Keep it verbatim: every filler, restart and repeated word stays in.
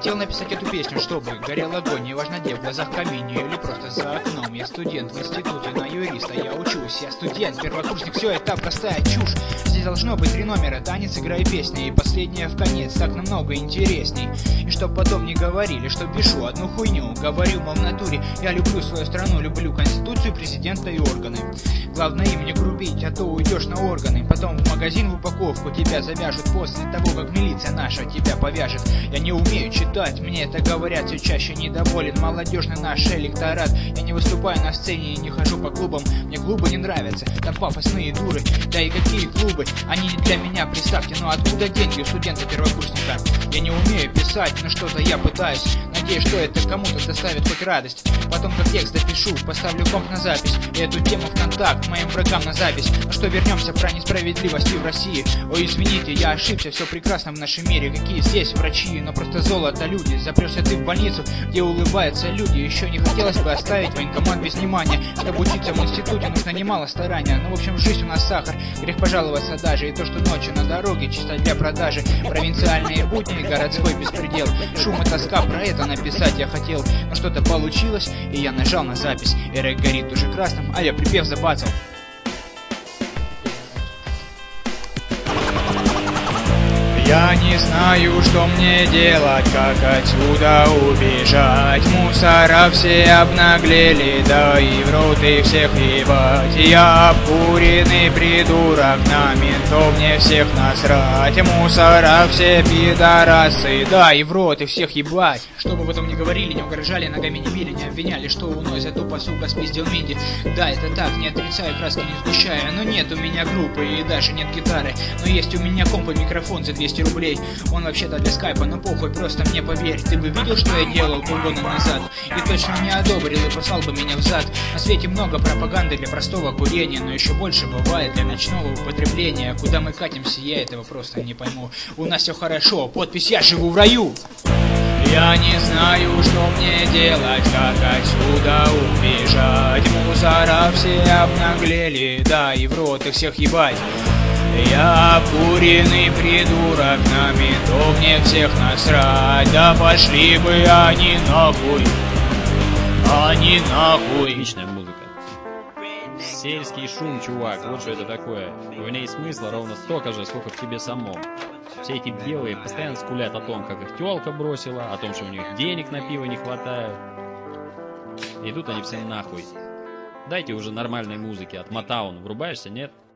Хотел написать эту песню, чтобы горел огонь, неважно где, в глазах камень или просто за окном. Я студент в институте на юриста, я учусь, я студент, первокурсник, все это простая чушь. Здесь должно быть три номера, танец, игра и песня, и последняя в конец, так намного интересней. И чтоб потом не говорили, что пишу одну хуйню, говорю, мол, в натуре, я люблю свою страну, люблю конституцию, президента и органы. Главное им не грубить, а то уйдешь на органы. Потом в магазин в упаковку тебя завяжут после того, как милиция наша тебя повяжет. Я не умею читать, мне это говорят, все чаще недоволен молодежный наш электорат. Я не выступаю на сцене и не хожу по клубам, мне клубы не нравятся, там пафосные дуры. Да и какие клубы, они не для меня, представьте, но откуда деньги у студента-первокурсника? Я не умею писать, но что-то я пытаюсь, надеюсь, что это кому-то доставит хоть радость. Потом как текст допишу, поставлю комп на запись, и эту тему в контакт моим врагам на запись. Ну что, вернемся про несправедливости в России. Ой, извините, я ошибся, все прекрасно в нашем мире. Какие здесь врачи, но просто золото люди. Запрешься ты в больницу, где улыбаются люди. Еще не хотелось бы оставить военкомат без внимания. Чтобы учиться в институте, нужно немало старания. Ну, в общем, жизнь у нас сахар, грех пожаловаться даже. И то, что ночью на дороге чисто для продажи. Провинциальные будни, городской беспредел. Шум и тоска, про это написать я хотел. Но что-то получилось, и я нажал на запись. И рэк горит уже красным, а я припев забацал. Я не знаю, что мне делать, как отсюда убежать. Мусора все обнаглели, да и в рот и всех ебать. Я обкуренный придурок, на ментов мне всех насрать. Мусора все пидорасы, да и в рот и всех ебать. Что бы потом ни говорили, не угрожали, ногами не били, не обвиняли, что уносят, тупо, сука, спиздил миди. Да, это так, не отрицаю, краски не сгущая. Но нет у меня группы и даже нет гитары. Но есть у меня комп и микрофон за двести рублей. Он вообще-то для скайпа, но похуй, просто мне поверь. Ты бы видел, что я делал полгода назад, и точно не одобрил и послал бы меня в зад. На свете много пропаганды для простого курения, но еще больше бывает для ночного употребления. Куда мы катимся, я этого просто не пойму. У нас все хорошо, подпись «Я живу в раю». Я не знаю, что мне делать, как отсюда убежать. Мусора все обнаглели, да и в рот их всех ебать. Я обкуренный придурок, на ментов мне всех насрать. Да пошли бы они нахуй, они нахуй. Отличная музыка. Сельский шум, чувак, вот что это такое. В ней смысла ровно столько же, сколько в тебе самом. Все эти белые постоянно скулят о том, как их тёлка бросила, о том, что у них денег на пиво не хватает. Идут они все нахуй. Дайте уже нормальной музыки. От Motown врубаешься, нет?